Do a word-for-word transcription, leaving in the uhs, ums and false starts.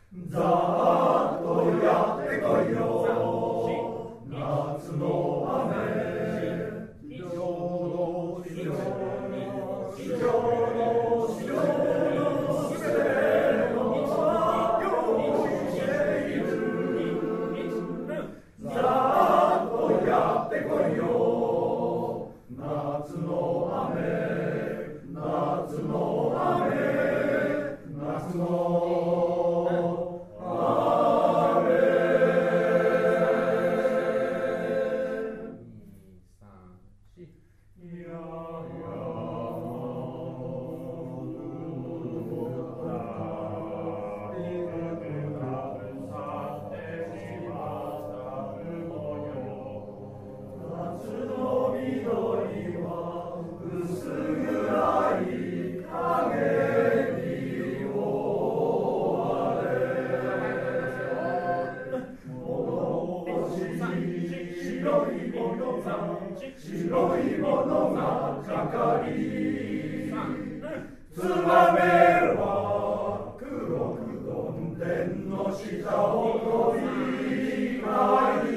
ざーっとやってこいよ夏の雨地上の地上の地上の地上のすべての用意しているざーっとやってこいよ夏の雨夏の雨夏の白いものがかかりつばめは黒くどんでんの下を飛び舞い